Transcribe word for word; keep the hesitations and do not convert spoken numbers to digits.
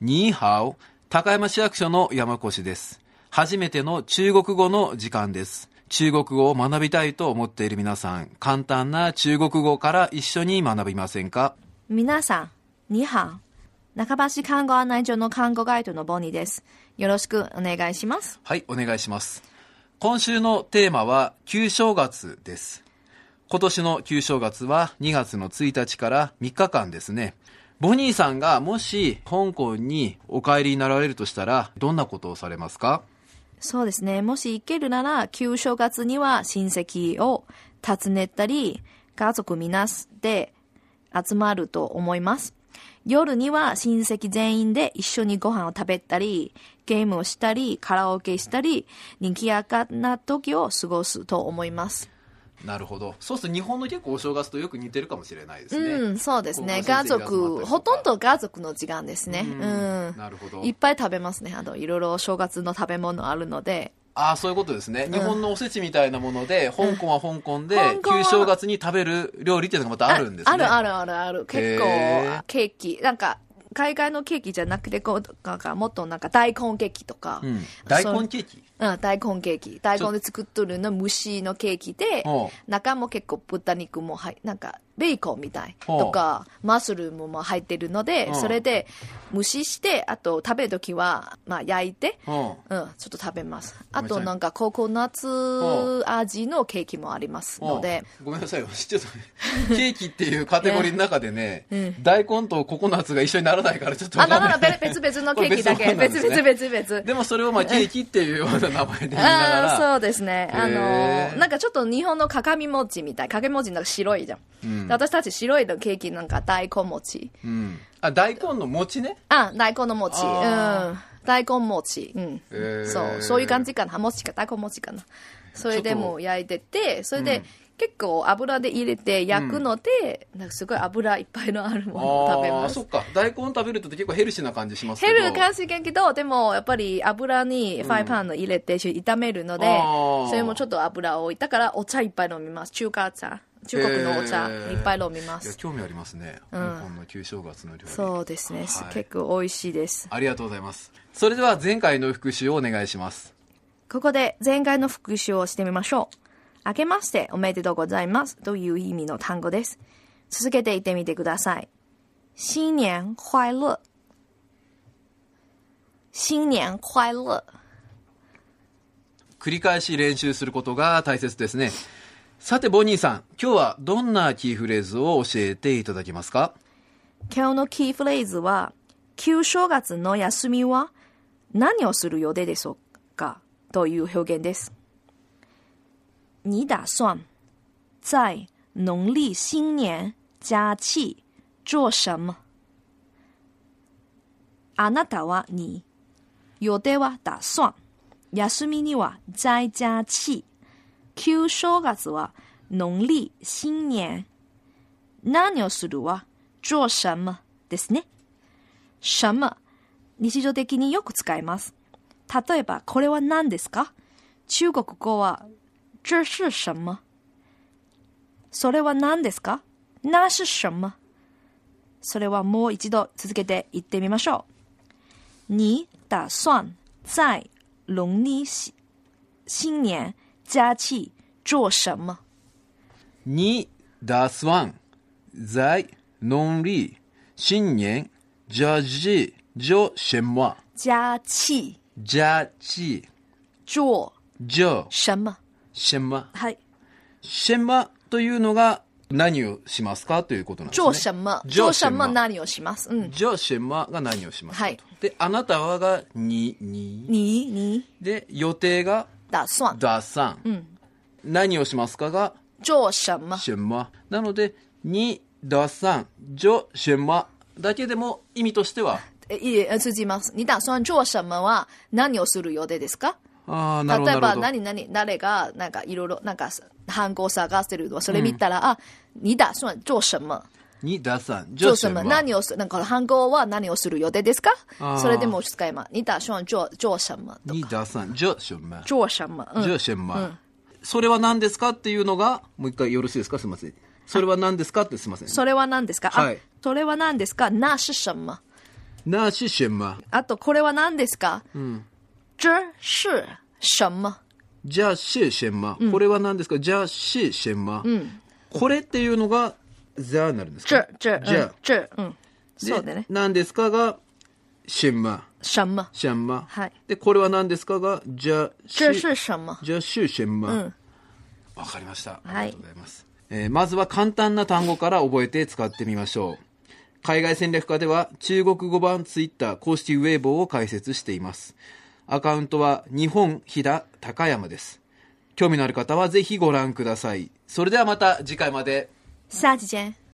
ニーハオ、高山市役所の山越です。初めての中国語の時間です。中国語を学びたいと思っている皆さん、簡単な中国語から一緒に学びませんか？ 皆さん、ニーハオ。中橋看護案内所の看護ガイドのボニーです。よろしくお願いします。 はい、お願いします。今週のテーマは旧正月です。今年の旧正月はにがつのついたちからみっかかんですね。ボニーさんがもし香港にお帰りになられるとしたらどんなことをされますか？ そうですね。もし行けるなら旧正月には親戚を訪ねたり家族みなで集まると思います。夜には親戚全員で一緒にご飯を食べたりゲームをしたりカラオケしたり賑やかな時を過ごすと思います。 なるほど。そうすると日本の結構お正月とよく似てるかもしれないですね。 うん、そうですね。家族、ほとんど家族の時間ですね。うん。うん、 なるほど。 いっぱい食べますね。あといろいろ正月の食べ物あるので。 ああ、そういうことですね。日本のおせちみたいなもので、うん、香港は香港で旧正月に食べる料理っていうのがまたあるんですね。 あるあるあるある。結構ケーキなんか海外のケーキじゃなくてこうなんかもっとなんか大根ケーキとか、 うん、大根ケーキ、 うん、大根ケーキ大根で作っとるの蒸しのケーキで中も結構豚肉も入なんかベーコンみたいとかマッシュルームも入ってるのでそれで蒸ししてあと食べるときはまあ焼いて、うん、ちょっと食べます。あとなんかココナッツ味のケーキもありますので。 ごめんなさいちょっとケーキっていうカテゴリーの中でね、うん、大根とココナッツが一緒にならないからちょっと分かんない。 あ、なら別々のケーキだけ別々別々 でもそれをまあケーキっていうような名前で言いながらあそうですね。あのなんかちょっと日本の鏡餅みたい鏡餅なんか白いじゃん、うん、私たち白いのケーキなんか大根餅、 うん、あ大根の餅ね。 あ大根の餅、うん、大根餅、うん、そうそういう感じかな。餅か大根餅かな。それでも焼いててそれで、うん結構油で入れて焼くので、うん、なんかすごい油いっぱいのあるものを食べます。あそっか大根食べると結構ヘルシーな感じしますけど。 ヘル感じけどでもやっぱり油にフライパンを入れて炒めるので、うん、それもちょっと油を置いたからお茶いっぱい飲みます。中華茶中国のお茶いっぱい飲みます。 いや興味ありますね、うん、香港の旧正月の料理。 そうですね、はい、結構美味しいです。 ありがとうございます。それでは前回の復習をお願いします。 ここで前回の復習をしてみましょう。明けましておめでとうございますという意味の単語です。続けて言ってみてください。新年快乐。新年快乐。 繰り返し練習することが大切ですね。さてボニーさん、今日はどんなキーフレーズを教えていただけますか？ 今日のキーフレーズは、旧正月の休みは何をする予定でしょうかという表現です。你打算在農曆新年假期做什麼？あなたはに予定は打算、休みには在假期、旧正月は農曆新年、何をするは做什麼ですね。什麼、日常的によく使います。例えばこれは何ですか？中国語は这是什么？それは何ですか？那是什么？それはもう一度続けて言ってみましょう。你打算在農曆新年假期做什么？ 你打算在農曆新年假期做什么？ 假期假期做做什么？ 什么、 はい、 什么というのが何をしますかということなんですね。 做什么做什么何をします。うん。 做什么が何をしますかと、 はい、 であなたはがににににで予定が打算打算、うん、何をしますかが做什么什么なのでに打算做什么だけでも意味としてはいい続きます。に打算做什么は何をする予定ですか？ あなるほど例えば何々誰がなんかいろいろなんかハンコを探してるのそれ見たら、うん、あ你打算做什么？ 你打算做什么？ 何をすなんかハンコは何をする予定ですか？それでも使います。你打算做做什么？ 你打算做什么？ 做什么？ 做什么？うん、それは何ですかっていうのがもう一回よろしいですか？すみません。それは何ですかってすみません。 それは何ですか？ はい。 それは何ですか？那是什么？ 那是什么？ あと、これは何ですか？ 嗯， 这是什么？ じゃあ是什么？これは何ですか？じゃあ是什么？これっていうのがじゃあになるんですか？ 这、这、 じゃあうん、这、うん。そうだね。 何ですかが什么？ 什么？ 什么？ はい。 で、これは何ですかがじゃあ这是什么？ じゃあ是什么？ うんわかりました。 はいありがとうございます。えーまずは簡単な単語から覚えて使ってみましょう。海外戦略家では中国語版ツイッター公式ウェイボーを開設しています。アカウントは日本飛騨高山です。興味のある方はぜひご覧ください。それではまた次回まで。 下期见。